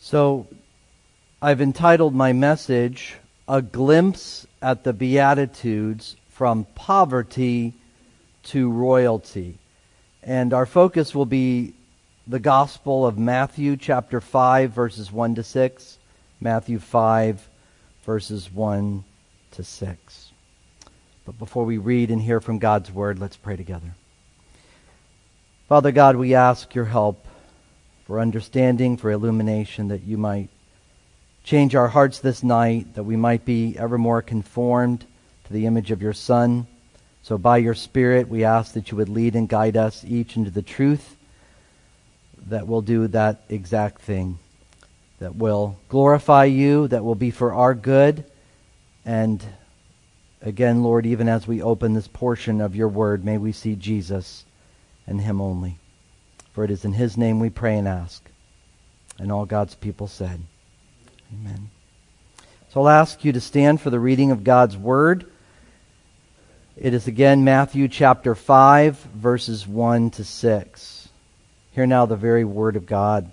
So I've entitled my message, A Glimpse at the Beatitudes from Poverty to Royalty. And our focus will be the Gospel of Matthew chapter 5 verses 1 to 6. Matthew 5 verses 1 to 6. But before we read and hear from God's Word, let's pray together. Father God, we ask your help for understanding, for illumination, that you might change our hearts this night, that we might be ever more conformed to the image of your Son. So by your Spirit, we ask that you would lead and guide us each into the truth that will do that exact thing, that will glorify you, that will be for our good. And again, Lord, even as we open this portion of your word, may we see Jesus and him only. For it is in his name we pray and ask. And all God's people said, amen. So I'll ask you to stand for the reading of God's word. It is again Matthew chapter 5, verses 1 to 6. Hear now the very word of God.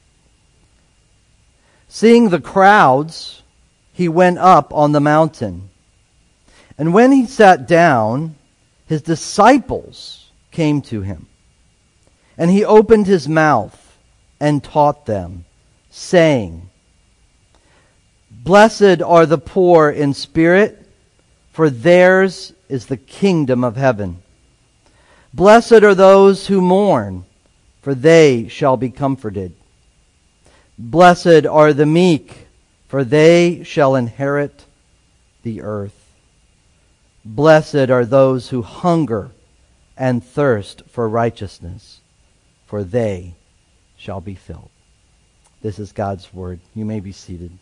Seeing the crowds, he went up on the mountain. And when he sat down, his disciples came to him. And he opened his mouth and taught them, saying, Blessed are the poor in spirit, for theirs is the kingdom of heaven. Blessed are those who mourn, for they shall be comforted. Blessed are the meek, for they shall inherit the earth. Blessed are those who hunger and thirst for righteousness, for they shall be filled. This is God's word. You may be seated.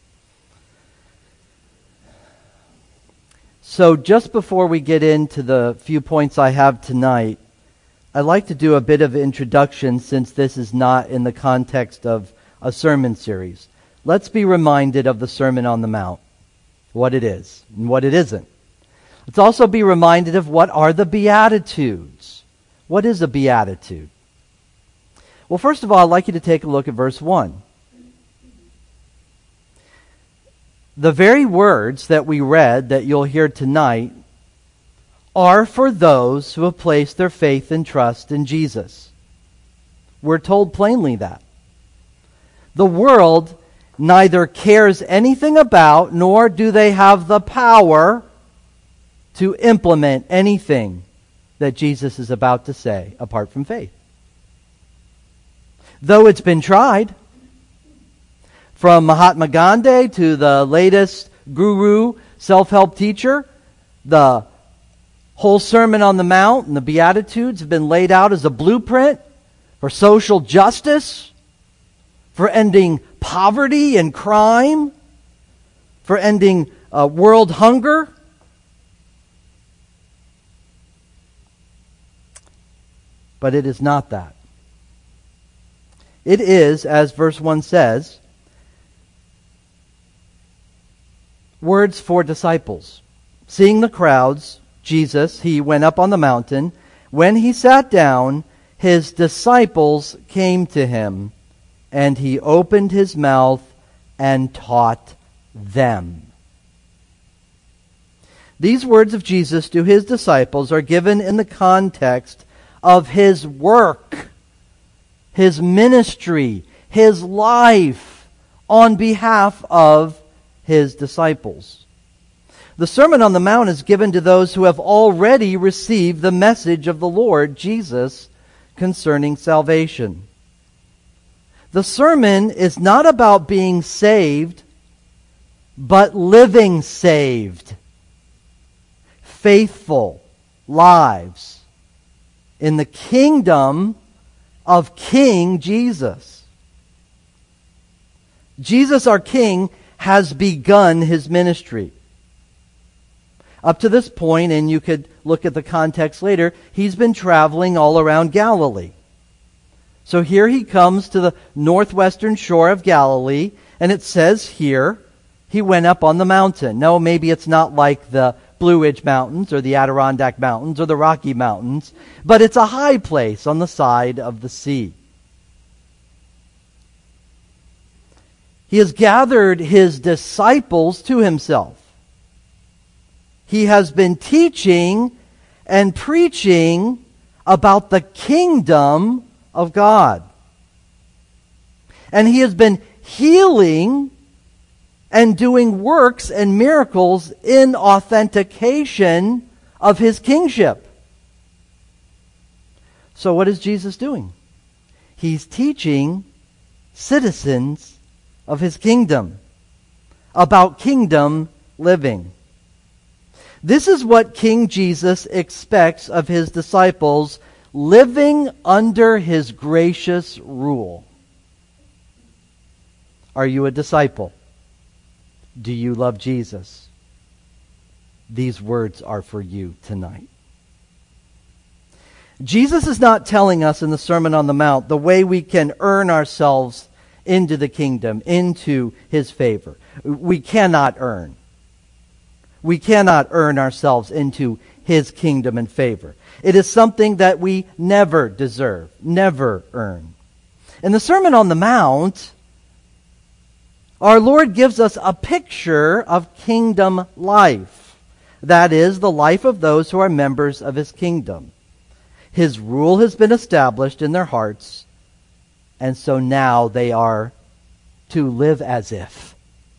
So just before we get into the few points I have tonight, I'd like to do a bit of introduction since this is not in the context of a sermon series. Let's be reminded of the Sermon on the Mount, what it is and what it isn't. Let's also be reminded of what are the Beatitudes. What is a Beatitude? Well, first of all, I'd like you to take a look at verse 1. The very words that we read that you'll hear tonight are for those who have placed their faith and trust in Jesus. We're told plainly that. The world neither cares anything about, nor do they have the power to implement anything that Jesus is about to say apart from faith. Though it's been tried, from Mahatma Gandhi to the latest guru, self-help teacher, the whole Sermon on the Mount and the Beatitudes have been laid out as a blueprint for social justice, for ending poverty and crime, for ending world hunger. But it is not that. It is, as verse 1 says, words for disciples. Seeing the crowds, Jesus, he went up on the mountain. When he sat down, his disciples came to him, and he opened his mouth and taught them. These words of Jesus to his disciples are given in the context of his work, his ministry, his life on behalf of his disciples. The Sermon on the Mount is given to those who have already received the message of the Lord Jesus concerning salvation. The sermon is not about being saved, but living saved, faithful lives in the kingdom of King Jesus. Jesus, our King, has begun his ministry. Up to this point, and you could look at the context later, he's been traveling all around Galilee. So here he comes to the northwestern shore of Galilee, and it says here, he went up on the mountain. No, maybe it's not like the Blue Ridge Mountains or the Adirondack Mountains or the Rocky Mountains, but it's a high place on the side of the sea. He has gathered his disciples to himself. He has been teaching and preaching about the kingdom of God. And he has been healing and doing works and miracles in authentication of his kingship. So what is Jesus doing? He's teaching citizens of his kingdom about kingdom living. This is what King Jesus expects of his disciples living under his gracious rule. Are you a disciple? Do you love Jesus? These words are for you tonight. Jesus is not telling us in the Sermon on the Mount the way we can earn ourselves into the kingdom, into his favor. We cannot earn. We cannot earn ourselves into his kingdom and favor. It is something that we never deserve, never earn. In the Sermon on the Mount, our Lord gives us a picture of kingdom life. That is, the life of those who are members of his kingdom. His rule has been established in their hearts, and so now they are to live as if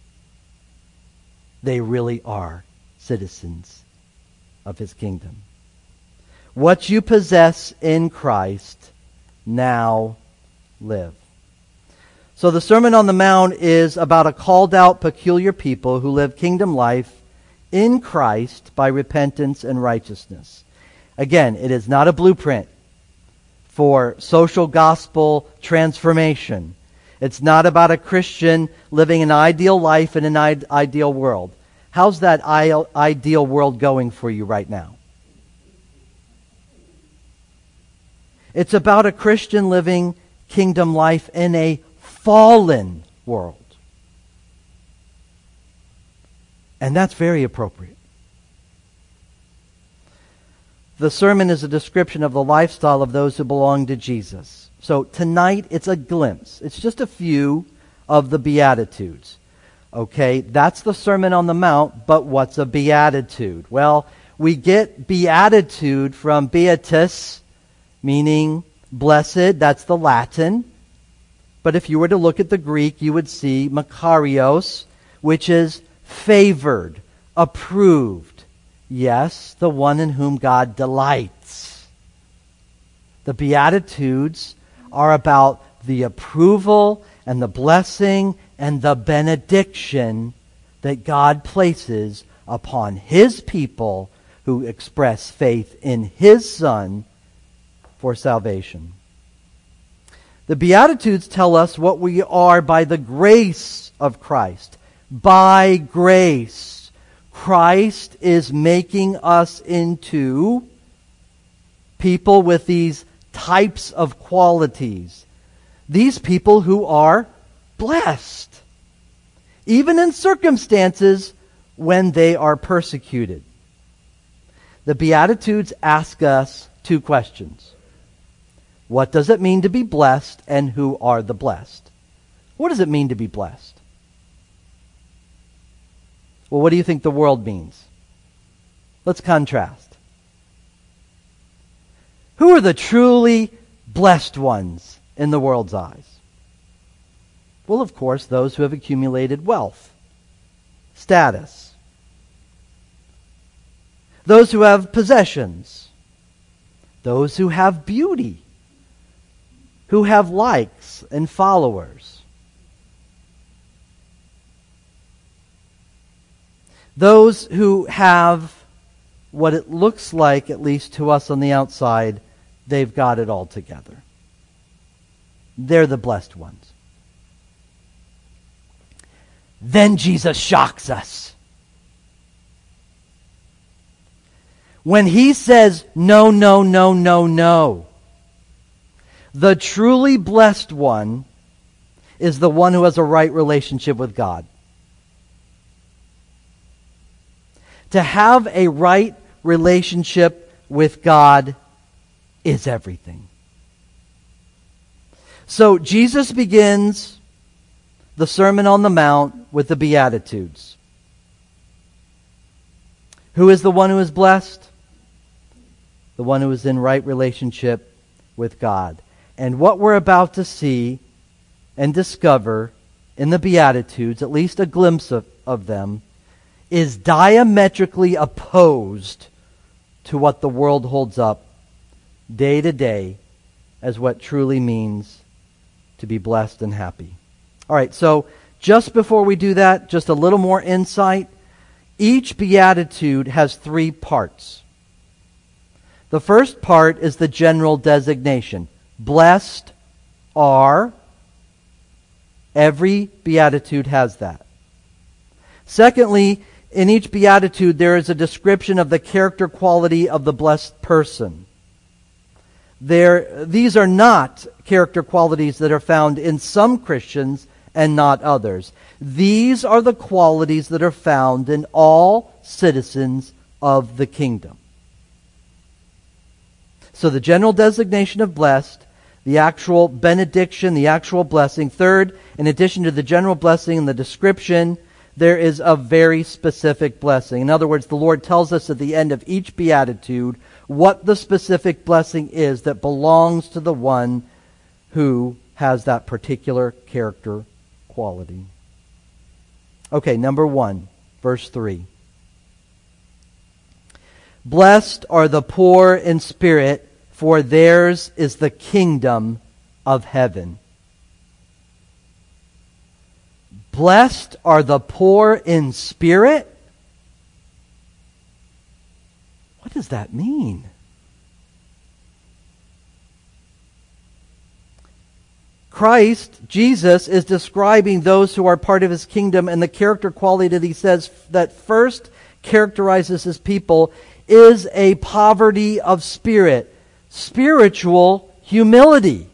they really are citizens of his kingdom. What you possess in Christ, now live. So the Sermon on the Mount is about a called out, peculiar people who live kingdom life in Christ by repentance and righteousness. Again, it is not a blueprint for social gospel transformation. It's not about a Christian living an ideal life in an ideal world. How's that ideal world going for you right now? It's about a Christian living kingdom life in a fallen world. And that's very appropriate. The sermon is a description of the lifestyle of those who belong to Jesus. So tonight it's a glimpse. It's just a few of the Beatitudes. Okay, that's the Sermon on the Mount, but what's a beatitude? Well, we get beatitude from beatus, meaning blessed. That's the Latin. But if you were to look at the Greek, you would see makarios, which is favored, approved. Yes, the one in whom God delights. The Beatitudes are about the approval and the blessing and the benediction that God places upon his people who express faith in his Son for salvation. The Beatitudes tell us what we are by the grace of Christ. By grace. Christ is making us into people with these types of qualities. These people who are blessed, even in circumstances when they are persecuted. The Beatitudes ask us two questions. What does it mean to be blessed, and who are the blessed? What does it mean to be blessed? Well, what do you think the world means? Let's contrast. Who are the truly blessed ones in the world's eyes? Well, of course, those who have accumulated wealth, status, those who have possessions, those who have beauty, who have likes and followers. Those who have what it looks like, at least to us on the outside, they've got it all together. They're the blessed ones. Then Jesus shocks us. When he says, no, no, no, no, no. The truly blessed one is the one who has a right relationship with God. To have a right relationship with God is everything. So Jesus begins the Sermon on the Mount with the Beatitudes. Who is the one who is blessed? The one who is in right relationship with God. And what we're about to see and discover in the Beatitudes, at least a glimpse of them, is diametrically opposed to what the world holds up day to day as what truly means to be blessed and happy. All right, so just before we do that, just a little more insight. Each beatitude has 3 parts. The first part is the general designation. Blessed are. Every beatitude has that. Secondly, in each beatitude there is a description of the character quality of the blessed person. These are not character qualities that are found in some Christians and not others. These are the qualities that are found in all citizens of the kingdom. So the general designation of blessed, the actual benediction, the actual blessing. Third, in addition to the general blessing and the description, there is a very specific blessing. In other words, the Lord tells us at the end of each beatitude what the specific blessing is that belongs to the one who has that particular character quality. Okay, number 1, verse 3. Blessed are the poor in spirit, for theirs is the kingdom of heaven. Blessed are the poor in spirit? What does that mean? Christ, Jesus, is describing those who are part of His kingdom, and the character quality that He says that first characterizes His people is a poverty of spirit, spiritual humility,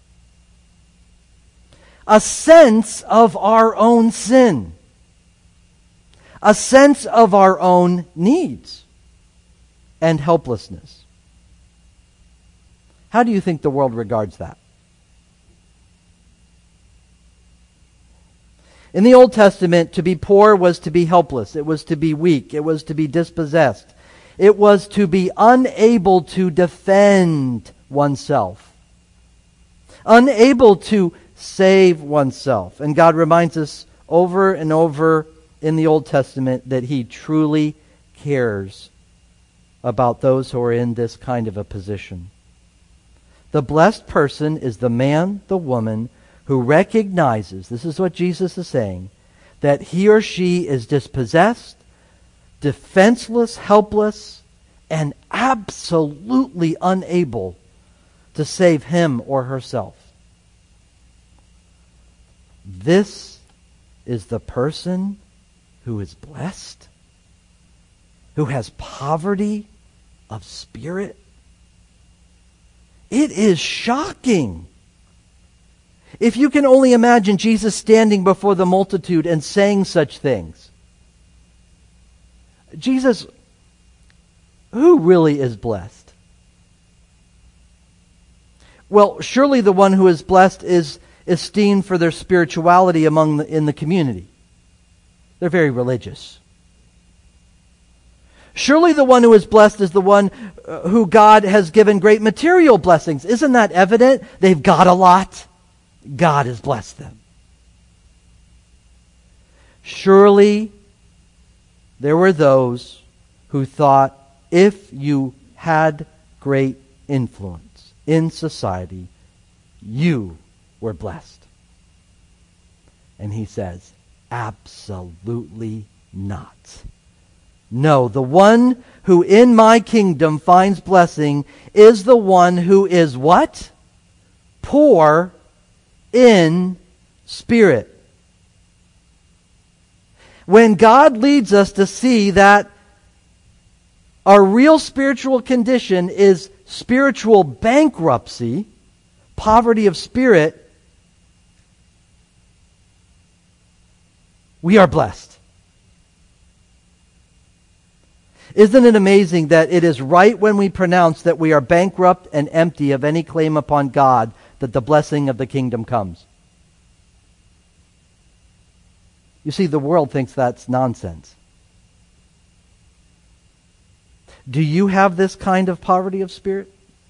a sense of our own sin, a sense of our own needs and helplessness. How do you think the world regards that? In the Old Testament, to be poor was to be helpless. It was to be weak. It was to be dispossessed. It was to be unable to defend oneself, unable to save oneself. And God reminds us over and over in the Old Testament that He truly cares about those who are in this kind of a position. The blessed person is the man, the woman, who recognizes, this is what Jesus is saying, that he or she is dispossessed, defenseless, helpless, and absolutely unable to save him or herself. This is the person who is blessed, who has poverty of spirit. It is shocking. If you can only imagine Jesus standing before the multitude and saying such things. Jesus, who really is blessed? Well, surely the one who is blessed is esteemed for their spirituality in the community. They're very religious. Surely the one who is blessed is the one who God has given great material blessings. Isn't that evident? They've got a lot. God has blessed them. Surely there were those who thought if you had great influence in society, you were blessed. And he says, absolutely not. No, the one who in my kingdom finds blessing is the one who is what? Poor in spirit. When God leads us to see that our real spiritual condition is spiritual bankruptcy, poverty of spirit, we are blessed. Isn't it amazing that it is right when we pronounce that we are bankrupt and empty of any claim upon God that the blessing of the kingdom comes? You see, the world thinks that's nonsense. Do you have this kind of poverty of spirit?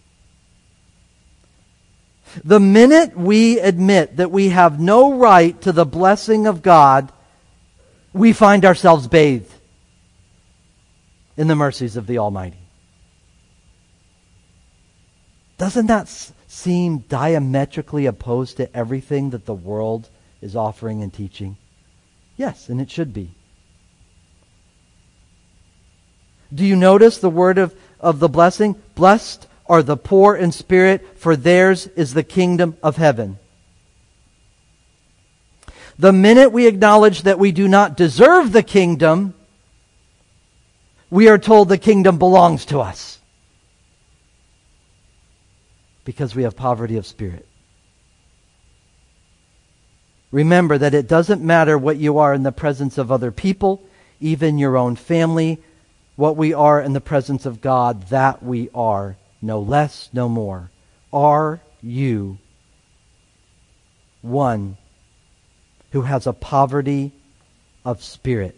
The minute we admit that we have no right to the blessing of God, we find ourselves bathed in the mercies of the Almighty. Doesn't that seem diametrically opposed to everything that the world is offering and teaching? Yes, and it should be. Do you notice the word of the blessing? Blessed are the poor in spirit, for theirs is the kingdom of heaven. The minute we acknowledge that we do not deserve the kingdom, we are told the kingdom belongs to us. Because we have poverty of spirit. Remember that it doesn't matter what you are in the presence of other people, even your own family, what we are in the presence of God, that we are, no less, no more. Are you one who has a poverty of spirit?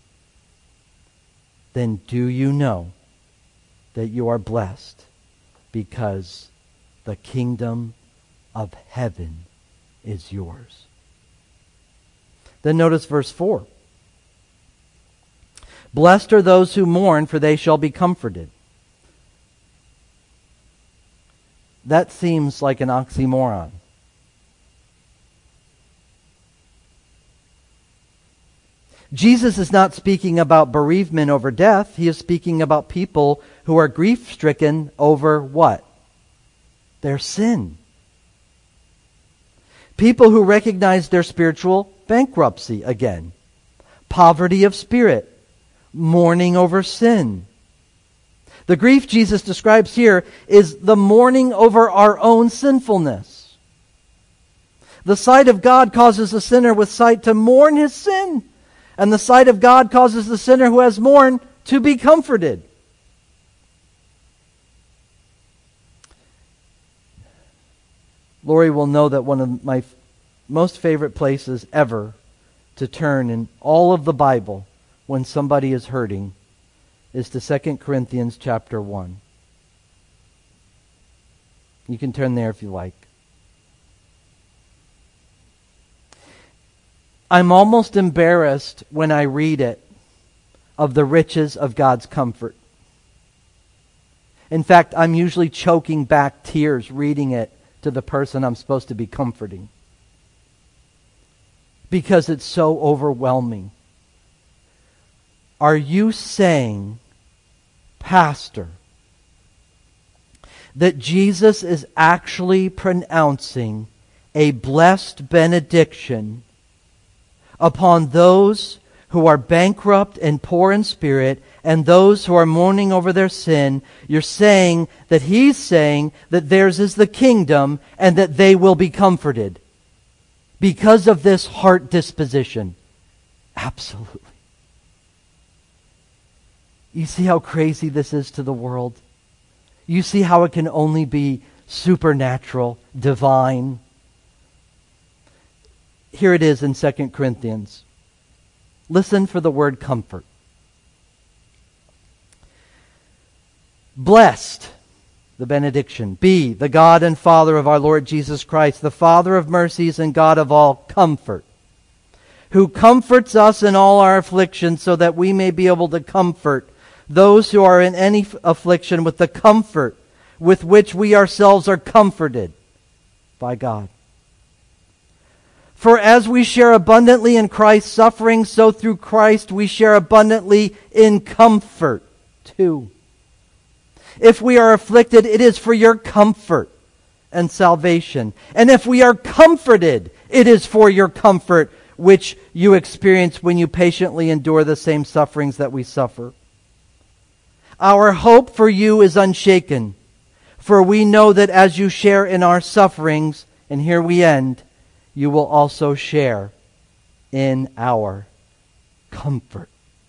Then do you know that you are blessed because the kingdom of heaven is yours? Then notice verse 4. Blessed are those who mourn, for they shall be comforted. That seems like an oxymoron. Jesus is not speaking about bereavement over death. He is speaking about people who are grief-stricken over what? Their sin. People who recognize their spiritual bankruptcy again. Poverty of spirit. Mourning over sin. The grief Jesus describes here is the mourning over our own sinfulness. The sight of God causes the sinner with sight to mourn his sin. And the sight of God causes the sinner who has mourned to be comforted. Lori will know that one of my most favorite places ever to turn in all of the Bible when somebody is hurting is to 2 Corinthians chapter 1. You can turn there if you like. I'm almost embarrassed when I read it of the riches of God's comfort. In fact, I'm usually choking back tears reading it to the person I'm supposed to be comforting. Because it's so overwhelming. Are you saying, Pastor, that Jesus is actually pronouncing a blessed benediction upon those who are bankrupt and poor in spirit and those who are mourning over their sin? You're saying that He's saying that theirs is the kingdom and that they will be comforted because of this heart disposition. Absolutely. You see how crazy this is to the world? You see how it can only be supernatural, divine? Here it is in 2 Corinthians. Listen for the word comfort. Blessed, the benediction, be the God and Father of our Lord Jesus Christ, the Father of mercies and God of all comfort, who comforts us in all our affliction so that we may be able to comfort those who are in any affliction with the comfort with which we ourselves are comforted by God. For as we share abundantly in Christ's suffering, so through Christ we share abundantly in comfort too. If we are afflicted, it is for your comfort and salvation. And if we are comforted, it is for your comfort, which you experience when you patiently endure the same sufferings that we suffer. Our hope for you is unshaken, for we know that as you share in our sufferings, and here we end, you will also share in our comfort.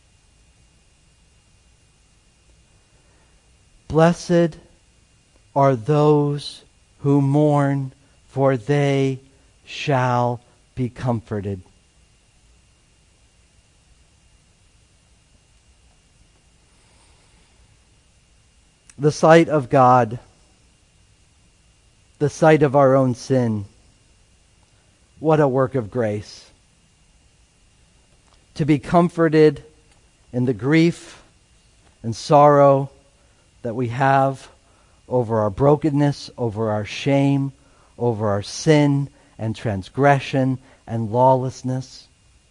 Blessed are those who mourn, for they shall be comforted. The sight of God, the sight of our own sin, what a work of grace. To be comforted in the grief and sorrow that we have over our brokenness, over our shame, over our sin and transgression and lawlessness.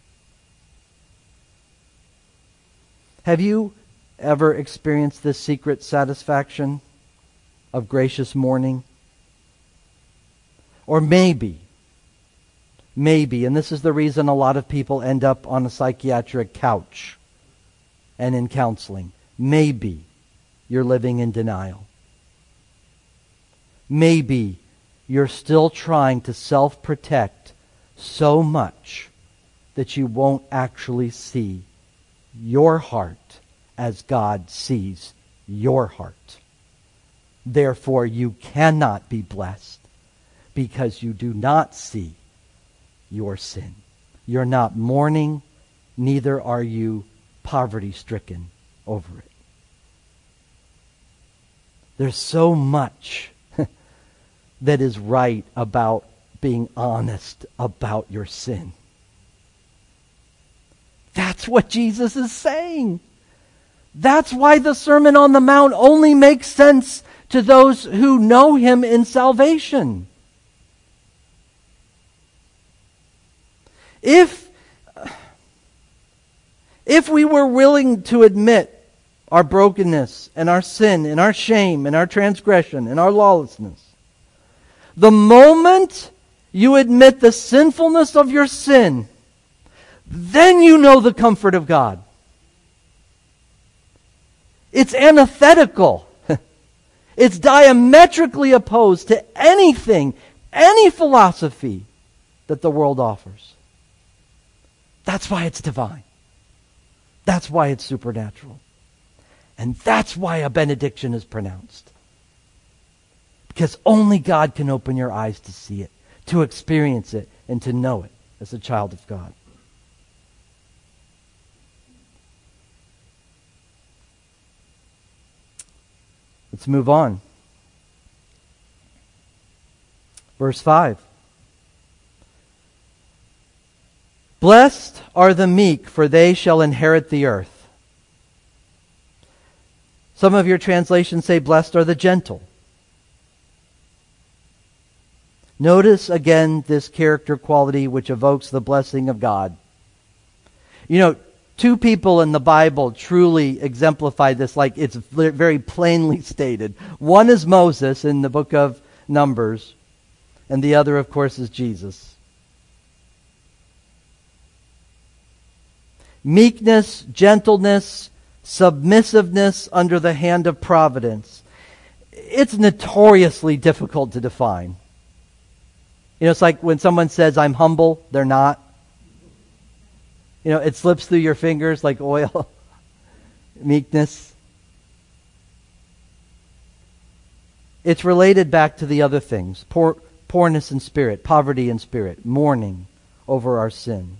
Have you ever experienced this secret satisfaction of gracious mourning? Or maybe, and this is the reason a lot of people end up on a psychiatric couch and in counseling, maybe you're living in denial. Maybe you're still trying to self-protect so much that you won't actually see your heart as God sees your heart. Therefore, you cannot be blessed because you do not see your sin. You're not mourning, neither are you poverty-stricken over it. There's so much that is right about being honest about your sin. That's what Jesus is saying. That's why the Sermon on the Mount only makes sense to those who know Him in salvation. If we were willing to admit our brokenness and our sin and our shame and our transgression and our lawlessness, the moment you admit the sinfulness of your sin, then you know the comfort of God. It's antithetical. It's diametrically opposed to anything, any philosophy that the world offers. That's why it's divine. That's why it's supernatural. And that's why a benediction is pronounced. Because only God can open your eyes to see it, to experience it, and to know it as a child of God. Let's move on. Verse 5. Blessed are the meek, for they shall inherit the earth. Some of your translations say, blessed are the gentle. Notice again this character quality which evokes the blessing of God. You know, two people in the Bible truly exemplify this, like it's very plainly stated. One is Moses in the book of Numbers, and the other, of course, is Jesus. Meekness, gentleness, submissiveness under the hand of providence. It's notoriously difficult to define. You know, it's like when someone says, I'm humble, they're not. You know, it slips through your fingers like oil. Meekness. It's related back to the other things. Poorness in spirit, poverty in spirit, mourning over our sin.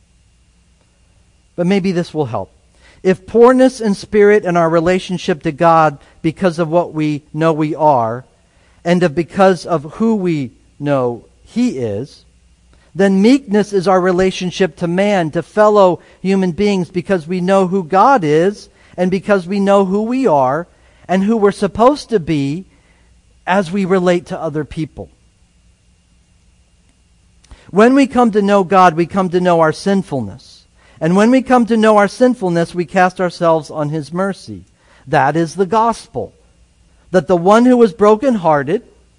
But maybe this will help. If poorness in spirit and our relationship to God because of what we know we are, and because of who we know He is, then meekness is our relationship to man, to fellow human beings, because we know who God is, and because we know who we are, and who we're supposed to be as we relate to other people. When we come to know God, we come to know our sinfulness. And when we come to know our sinfulness, we cast ourselves on His mercy. That is the gospel. That the one who was brokenhearted,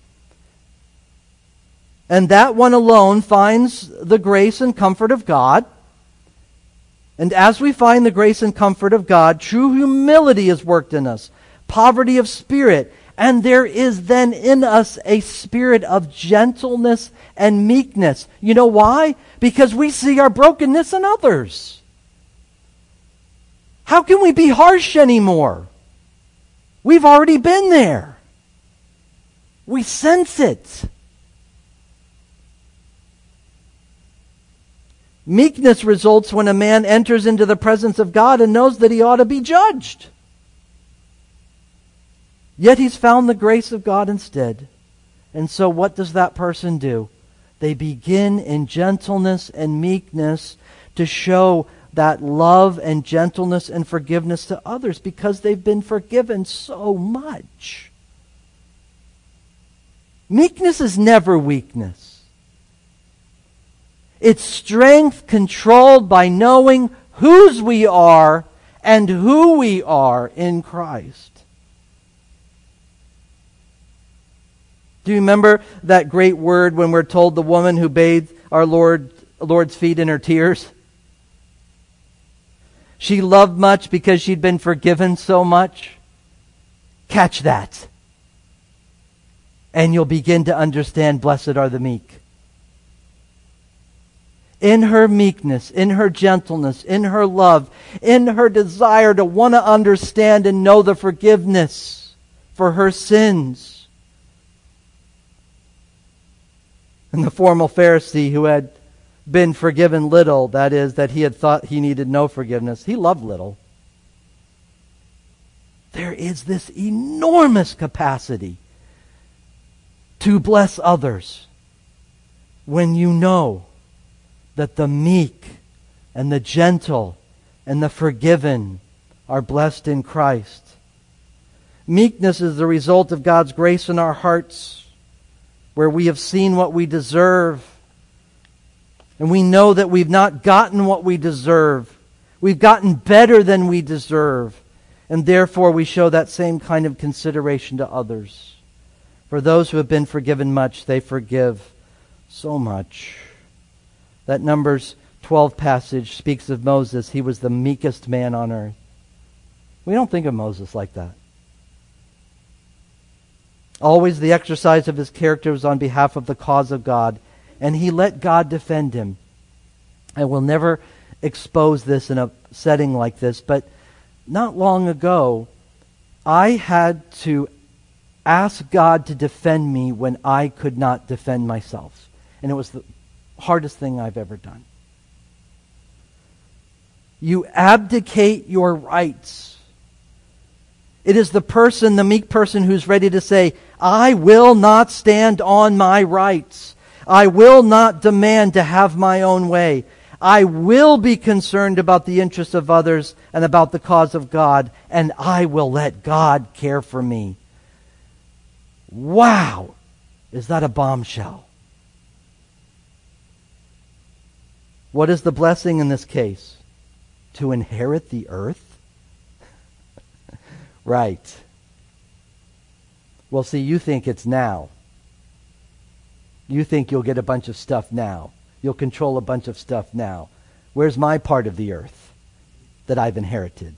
and that one alone finds the grace and comfort of God. And as we find the grace and comfort of God, true humility is worked in us, poverty of spirit, and there is then in us a spirit of gentleness and meekness. You know why? Because we see our brokenness in others. How can we be harsh anymore? We've already been there. We sense it. Meekness results when a man enters into the presence of God and knows that he ought to be judged. Yet he's found the grace of God instead. And so what does that person do? They begin in gentleness and meekness to show that love and gentleness and forgiveness to others because they've been forgiven so much. Meekness is never weakness. It's strength controlled by knowing whose we are and who we are in Christ. Do you remember that great word when we're told the woman who bathed our Lord's feet in her tears? She loved much because she'd been forgiven so much. Catch that. And you'll begin to understand, blessed are the meek. In her meekness, in her gentleness, in her love, in her desire to want to understand and know the forgiveness for her sins. And the formal Pharisee who had been forgiven little, that is, that he had thought he needed no forgiveness, he loved little. There is this enormous capacity to bless others when you know that the meek and the gentle and the forgiven are blessed in Christ. Meekness is the result of God's grace in our hearts, where we have seen what we deserve, and we know that we've not gotten what we deserve. We've gotten better than we deserve, and therefore we show that same kind of consideration to others. For those who have been forgiven much, they forgive so much. That Numbers 12 passage speaks of Moses. He was the meekest man on earth. We don't think of Moses like that. Always the exercise of his character was on behalf of the cause of God, and he let God defend him. I will never expose this in a setting like this, but not long ago, I had to ask God to defend me when I could not defend myself. And it was the hardest thing I've ever done. You abdicate your rights. It is the person, the meek person, who's ready to say, I will not stand on my rights. I will not demand to have my own way. I will be concerned about the interests of others and about the cause of God, and I will let God care for me. Wow! Is that a bombshell? What is the blessing in this case? To inherit the earth? Right. Well, see, you think it's now. You think you'll get a bunch of stuff now. You'll control a bunch of stuff now. Where's my part of the earth that I've inherited?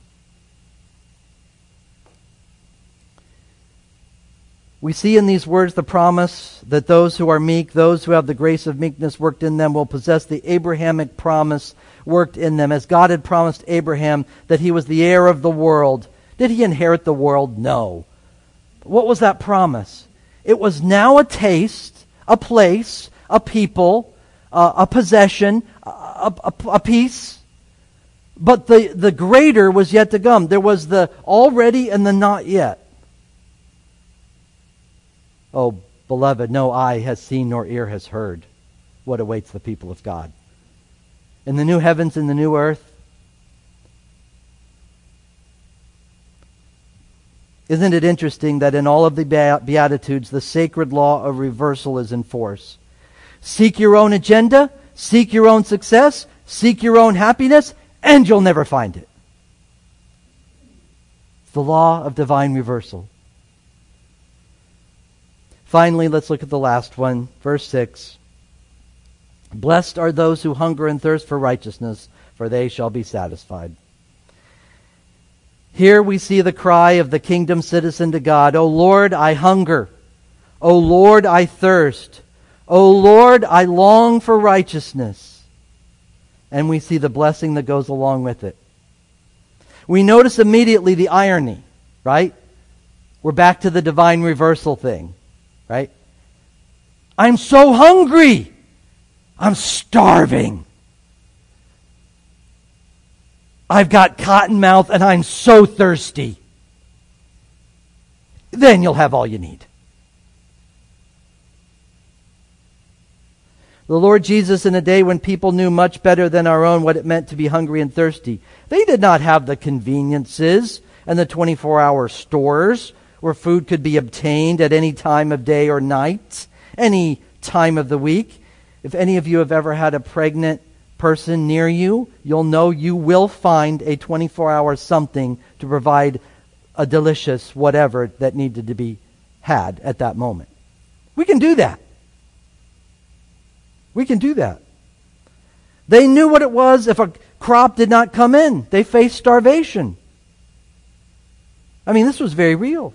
We see in these words the promise that those who are meek, those who have the grace of meekness worked in them, will possess the Abrahamic promise worked in them. As God had promised Abraham that he was the heir of the world. Did he inherit the world? No. What was that promise? It was now a taste, a place, a people, a possession, a piece. But the greater was yet to come. There was the already and the not yet. Oh, beloved, no eye has seen nor ear has heard what awaits the people of God. In the new heavens and the new earth, isn't it interesting that in all of the Beatitudes, the sacred law of reversal is in force? Seek your own agenda, seek your own success, seek your own happiness, and you'll never find it. It's the law of divine reversal. Finally, let's look at the last one, verse 6. Blessed are those who hunger and thirst for righteousness, for they shall be satisfied. Here we see the cry of the kingdom citizen to God. O Lord, I hunger. O Lord, I thirst. O Lord, I long for righteousness. And we see the blessing that goes along with it. We notice immediately the irony, right? We're back to the divine reversal thing, right? I'm so hungry. I'm starving. I've got cotton mouth and I'm so thirsty. then you'll have all you need. The Lord Jesus, in a day when people knew much better than our own what it meant to be hungry and thirsty, they did not have the conveniences and the 24-hour stores where food could be obtained at any time of day or night, any time of the week. If any of you have ever had a pregnant person near you, you'll know you will find a 24-hour something to provide a delicious whatever that needed to be had at that moment. We can do that. We can do that. They knew what it was if a crop did not come in. They faced starvation. I mean, this was very real.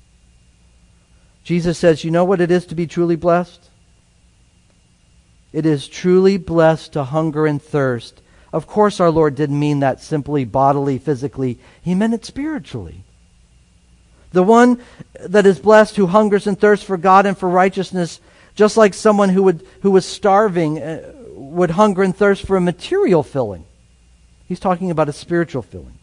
Jesus says, you know what it is to be truly blessed? It is truly blessed to hunger and thirst. Of course, our Lord didn't mean that simply bodily, physically. He meant it spiritually. The one that is blessed who hungers and thirsts for God and for righteousness, just like someone who was starving would hunger and thirst for a material filling. He's talking about a spiritual filling.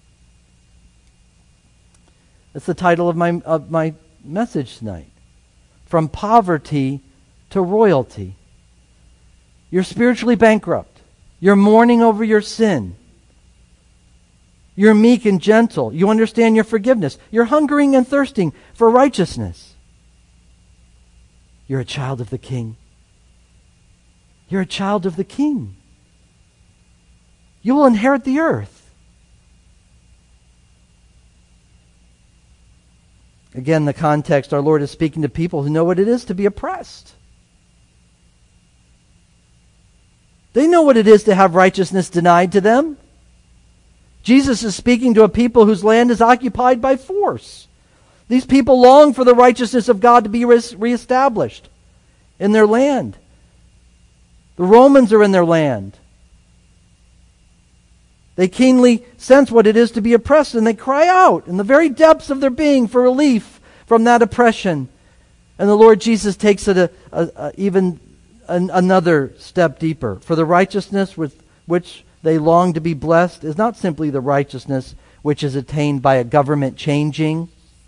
That's the title of my message tonight. From poverty to royalty. You're spiritually bankrupt. You're mourning over your sin. You're meek and gentle. You understand your forgiveness. You're hungering and thirsting for righteousness. You're a child of the King. You're a child of the King. You will inherit the earth. Again, the context, our Lord is speaking to people who know what it is to be oppressed. They know what it is to have righteousness denied to them. Jesus is speaking to a people whose land is occupied by force. These people long for the righteousness of God to be reestablished in their land. The Romans are in their land. They keenly sense what it is to be oppressed, and they cry out in the very depths of their being for relief from that oppression. And the Lord Jesus takes it even another step deeper. For the righteousness with which they long to be blessed is not simply the righteousness which is attained by a government changing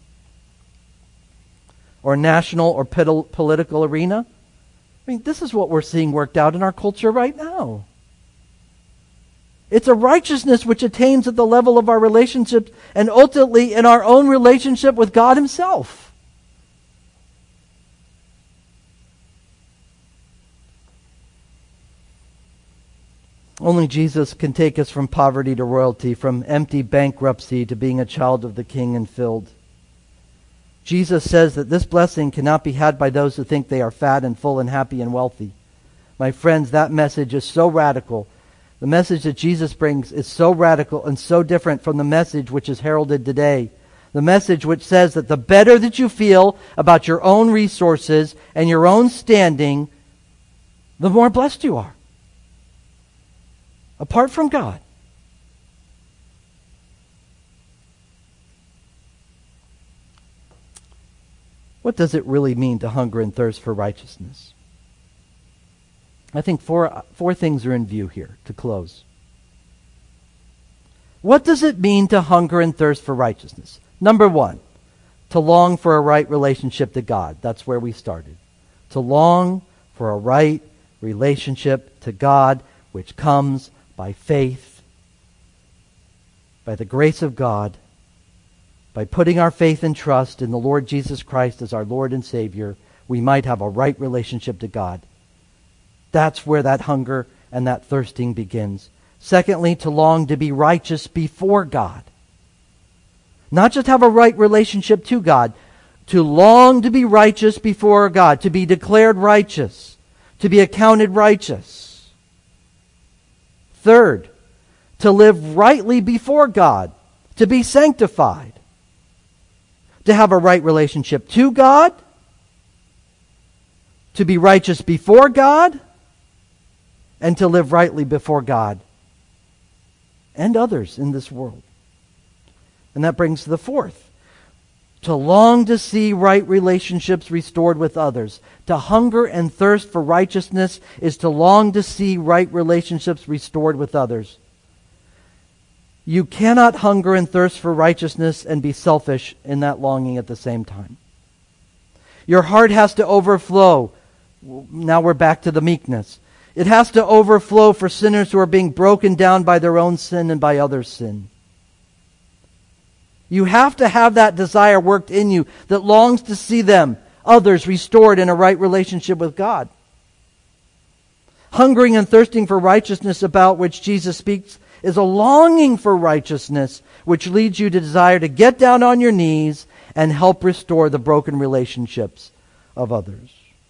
or national or political arena. I mean, this is what we're seeing worked out in our culture right now. It's a righteousness which attains at the level of our relationships and ultimately in our own relationship with God Himself. Only Jesus can take us from poverty to royalty, from empty bankruptcy to being a child of the King and filled. Jesus says that this blessing cannot be had by those who think they are fat and full and happy and wealthy. My friends, that message is so radical. The message that Jesus brings is so radical and so different from the message which is heralded today. The message which says that the better that you feel about your own resources and your own standing, the more blessed you are. Apart from God. What does it really mean to hunger and thirst for righteousness? I think four things are in view here to close. What does it mean to hunger and thirst for righteousness? Number one, to long for a right relationship to God. That's where we started. To long for a right relationship to God, which comes by faith, by the grace of God, by putting our faith and trust in the Lord Jesus Christ as our Lord and Savior, we might have a right relationship to God. That's where that hunger and that thirsting begins. Secondly, to long to be righteous before God. Not just have a right relationship to God, to long to be righteous before God, to be declared righteous, to be accounted righteous. Third, to live rightly before God, to be sanctified, to have a right relationship to God, to be righteous before God, and to live rightly before God and others in this world. And that brings to the fourth. To long to see right relationships restored with others. To hunger and thirst for righteousness is to long to see right relationships restored with others. You cannot hunger and thirst for righteousness and be selfish in that longing at the same time. Your heart has to overflow. Now we're back to the meekness. It has to overflow for sinners who are being broken down by their own sin and by others' sin. You have to have that desire worked in you that longs to see them, others, restored in a right relationship with God. Hungering and thirsting for righteousness, about which Jesus speaks, is a longing for righteousness, which leads you to desire to get down on your knees and help restore the broken relationships of others.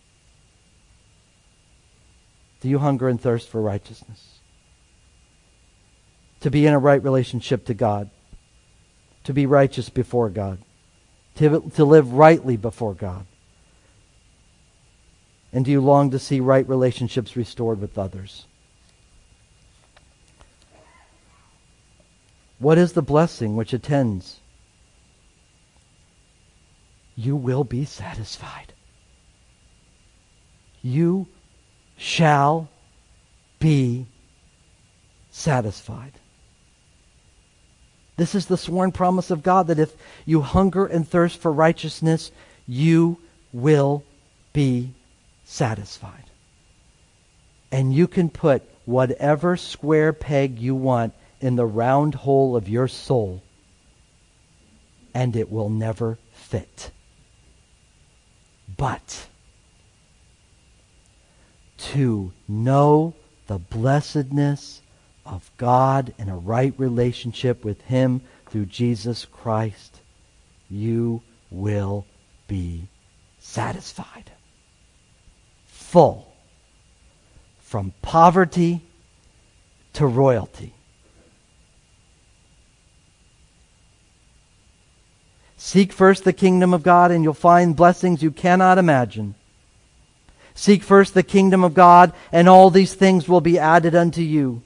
Do you hunger and thirst for righteousness? To be in a right relationship to God. To be righteous before God. To live rightly before God. And do you long to see right relationships restored with others? What is the blessing which attends? You will be satisfied. You shall be satisfied. This is the sworn promise of God, that if you hunger and thirst for righteousness, you will be satisfied. And you can put whatever square peg you want in the round hole of your soul, and it will never fit. But to know the blessedness of God in a right relationship with Him through Jesus Christ, you will be satisfied. Full. From poverty to royalty. Seek first the kingdom of God and you'll find blessings you cannot imagine. Seek first the kingdom of God, and all these things will be added unto you.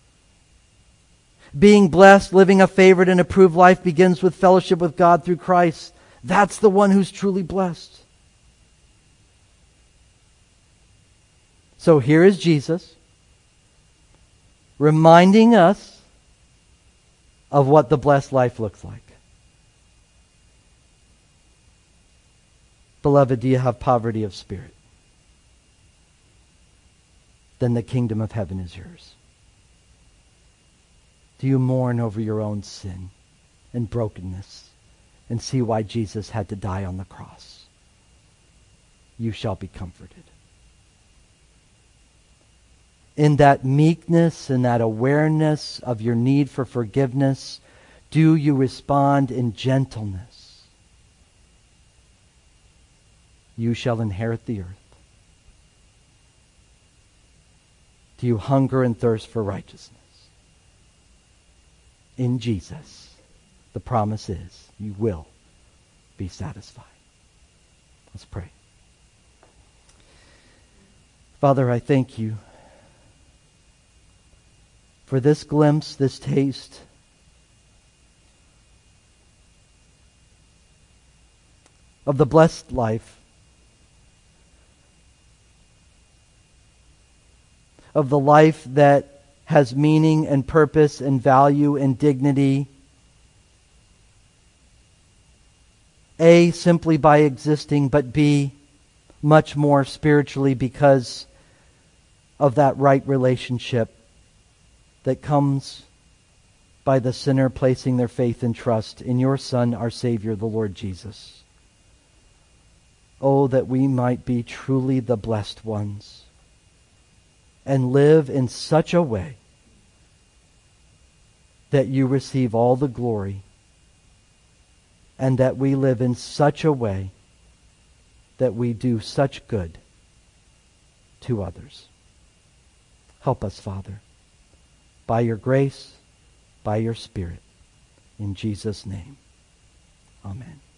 Being blessed, living a favored and approved life begins with fellowship with God through Christ. That's the one who's truly blessed. So here is Jesus reminding us of what the blessed life looks like. Beloved, do you have poverty of spirit? Then the kingdom of heaven is yours. Do you mourn over your own sin and brokenness and see why Jesus had to die on the cross? You shall be comforted. In that meekness and that awareness of your need for forgiveness, do you respond in gentleness? You shall inherit the earth. Do you hunger and thirst for righteousness? In Jesus, the promise is you will be satisfied. Let's pray. Father, I thank you for this glimpse, this taste of the blessed life, of the life that has meaning and purpose and value and dignity. A, simply by existing, but B, much more spiritually because of that right relationship that comes by the sinner placing their faith and trust in your Son, our Savior, the Lord Jesus. Oh, that we might be truly the blessed ones and live in such a way that you receive all the glory, and that we live in such a way that we do such good to others. Help us, Father, by your grace, by your Spirit. In Jesus' name, amen.